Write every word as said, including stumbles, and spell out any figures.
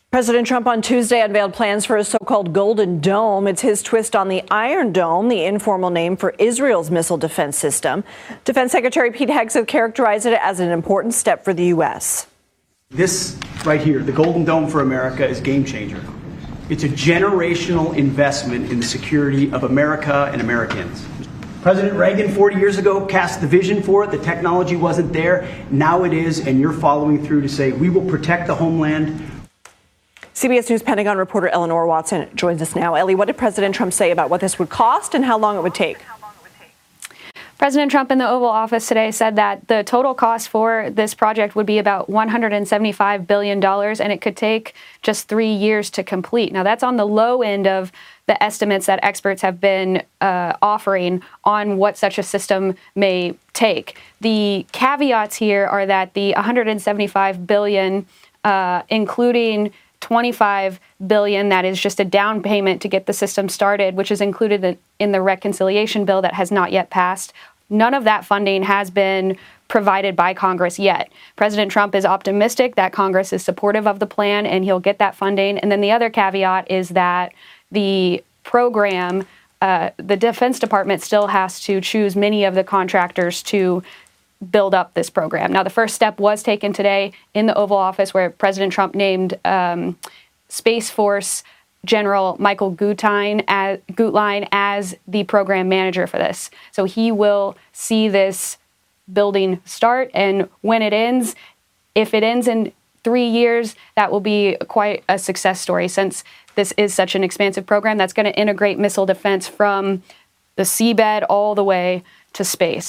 President Trump on Tuesday unveiled plans for a so-called Golden Dome. It's his twist on the Iron Dome, the informal name for Israel's missile defense system. Defense Secretary Pete Hegseth characterized it as an important step for the U S. This right here, the Golden Dome for America, is a game changer. It's a generational investment in the security of America and Americans. President Reagan forty years ago cast the vision for it. The technology wasn't there. Now it is, and you're following through to say we will protect the homeland. C B S News Pentagon reporter Eleanor Watson joins us now. Ellie, what did President Trump say about what this would cost and how long it would take? President Trump in the Oval Office today said that the total cost for this project would be about one hundred seventy-five billion dollars, and it could take just three years to complete. Now, that's on the low end of the estimates that experts have been uh, offering on what such a system may take. The caveats here are that the one hundred seventy-five billion dollars, uh, including twenty-five billion dollars, that is just a down payment to get the system started, which is included in the reconciliation bill that has not yet passed. None of that funding has been provided by Congress yet. President Trump is optimistic that Congress is supportive of the plan and he'll get that funding. And then the other caveat is that the program, uh, the Defense Department still has to choose many of the contractors to build up this program. Now, the first step was taken today in the Oval Office, where President Trump named um, Space Force General Michael Gutlein as, Gutlein as the program manager for this. So he will see this building start, and when it ends, if it ends in three years, that will be quite a success story, since this is such an expansive program that's going to integrate missile defense from the seabed all the way to space.